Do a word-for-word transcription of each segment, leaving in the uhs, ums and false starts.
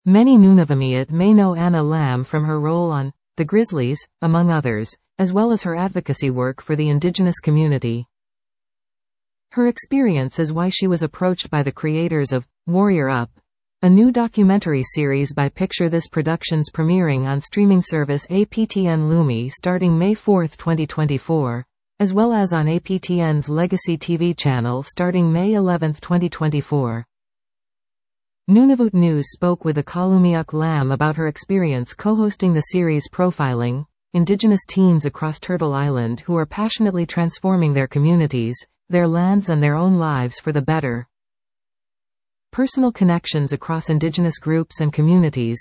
Many Nunavummiut may know Anna Lamb from her role on The Grizzlies, among others, as well as her advocacy work for the Indigenous community. Her experience is why she was approached by the creators of Warrior Up, a new documentary series by Picture This Productions premiering on streaming service A P T N Lumi starting May fourth twenty twenty-four, as well as on A P T N's Legacy T V channel starting May eleventh twenty twenty-four. Nunavut News spoke with Akalumiuk Lamb about her experience co-hosting the series profiling Indigenous teens across Turtle Island who are passionately transforming their communities, their lands and their own lives for the better. Personal connections across Indigenous groups and communities.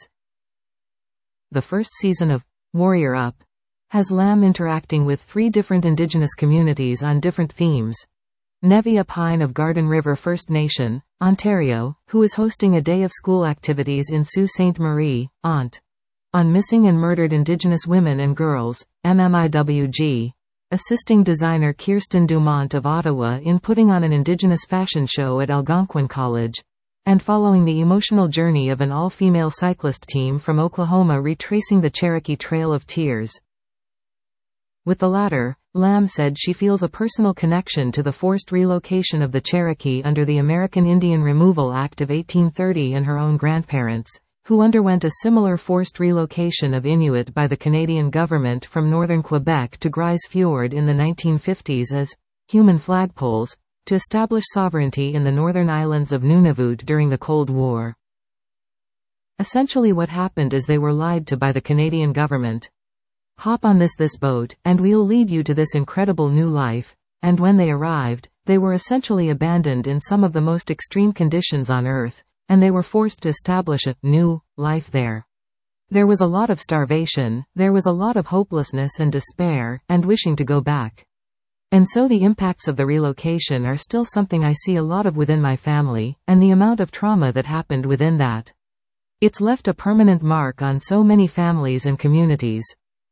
The first season of Warrior Up has Lamb interacting with three different Indigenous communities on different themes. Nevia Pine of Garden River First Nation, Ontario, who is hosting a day of school activities in Sault Ste. Marie, Ont. On missing and murdered Indigenous women and girls, M M I W G. Assisting designer Kirsten Dumont of Ottawa in putting on an Indigenous fashion show at Algonquin College. And following the emotional journey of an all-female cyclist team from Oklahoma retracing the Cherokee Trail of Tears. With the latter, Lamb said she feels a personal connection to the forced relocation of the Cherokee under the American Indian Removal Act of eighteen thirty and her own grandparents, who underwent a similar forced relocation of Inuit by the Canadian government from northern Quebec to Grise Fjord in the nineteen fifties as human flagpoles, to establish sovereignty in the northern islands of Nunavut during the Cold War. Essentially what happened is they were lied to by the Canadian government. Hop on this this boat, and we'll lead you to this incredible new life, and when they arrived, they were essentially abandoned in some of the most extreme conditions on Earth, and they were forced to establish a new life there. There was a lot of starvation, there was a lot of hopelessness and despair, and wishing to go back. And so the impacts of the relocation are still something I see a lot of within my family, and the amount of trauma that happened within that. It's left a permanent mark on so many families and communities.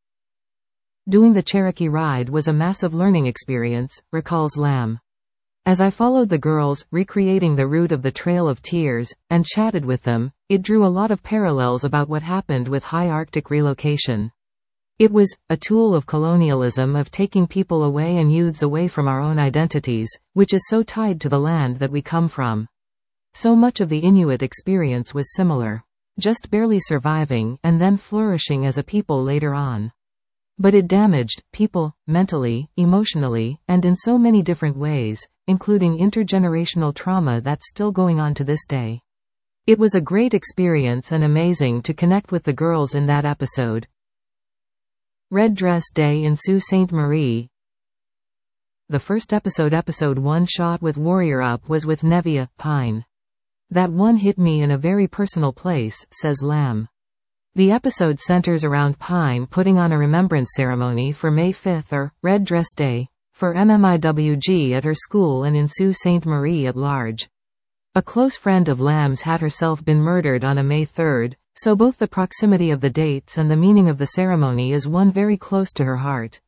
Doing the Cherokee ride was a massive learning experience, recalls Lamb. As I followed the girls, recreating the route of the Trail of Tears, and chatted with them, it drew a lot of parallels about what happened with high Arctic relocation. It was a tool of colonialism of taking people away and youths away from our own identities, which is so tied to the land that we come from. So much of the Inuit experience was similar. Just barely surviving, and then flourishing as a people later on. But it damaged people, mentally, emotionally, and in so many different ways, including intergenerational trauma that's still going on to this day. It was a great experience and amazing to connect with the girls in that episode. Red Dress Day in Sault Ste. Marie. The first episode episode one shot with Warrior Up was with Nevia Pine. That one hit me in a very personal place, says Lamb. The episode centers around Pine putting on a remembrance ceremony for May fifth or Red Dress Day for M M I W G at her school and in Sault Ste. Marie at large. A close friend of Lamb's had herself been murdered on a May third, so both the proximity of the dates and the meaning of the ceremony is one very close to her heart.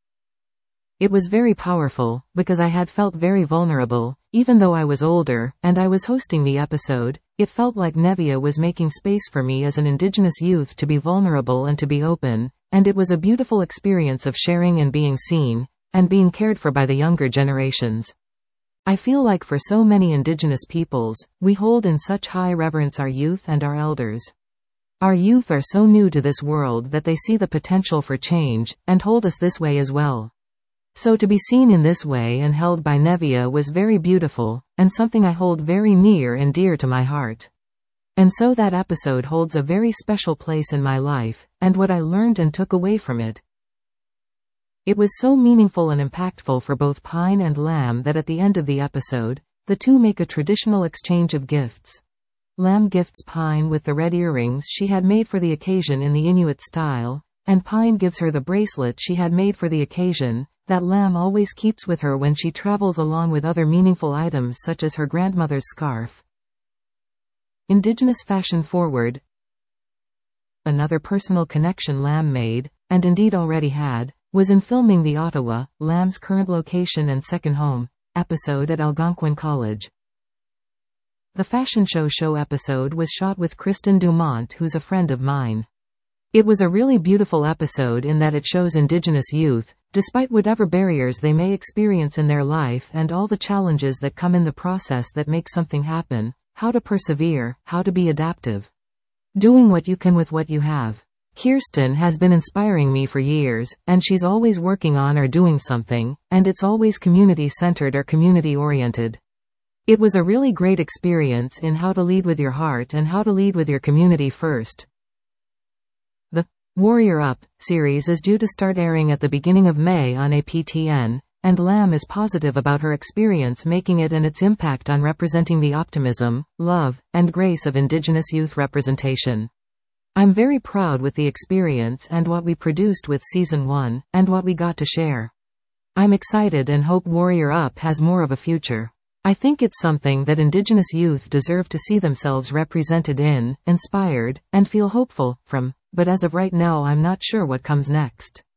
It was very powerful, because I had felt very vulnerable, even though I was older, and I was hosting the episode. It felt like Nevia was making space for me as an Indigenous youth to be vulnerable and to be open, and it was a beautiful experience of sharing and being seen, and being cared for by the younger generations. I feel like for so many Indigenous peoples, we hold in such high reverence our youth and our elders. Our youth are so new to this world that they see the potential for change, and hold us this way as well. So to be seen in this way and held by Nevia was very beautiful, and something I hold very near and dear to my heart. And so that episode holds a very special place in my life, and what I learned and took away from it. It was so meaningful and impactful for both Pine and Lamb that at the end of the episode, the two make a traditional exchange of gifts. Lamb gifts Pine with the red earrings she had made for the occasion in the Inuit style, and Pine gives her the bracelet she had made for the occasion, that Lamb always keeps with her when she travels, along with other meaningful items such as her grandmother's scarf. Indigenous fashion forward. Another personal connection Lamb made, and indeed already had, was in filming the Ottawa, Lamb's current location and second home, episode at Algonquin College. The fashion show show episode was shot with Kristen Dumont, who's a friend of mine. It was a really beautiful episode in that it shows Indigenous youth, despite whatever barriers they may experience in their life and all the challenges that come in the process that make something happen, how to persevere, how to be adaptive. Doing what you can with what you have. Kirsten has been inspiring me for years, and she's always working on or doing something, and it's always community-centered or community-oriented. It was a really great experience in how to lead with your heart and how to lead with your community first. The Warrior Up series is due to start airing at the beginning of May on A P T N, and Lam is positive about her experience making it and its impact on representing the optimism, love, and grace of Indigenous youth representation. I'm very proud with the experience and what we produced with season one, and what we got to share. I'm excited and hope Warrior Up has more of a future. I think it's something that Indigenous youth deserve to see themselves represented in, inspired, and feel hopeful from, but as of right now I'm not sure what comes next.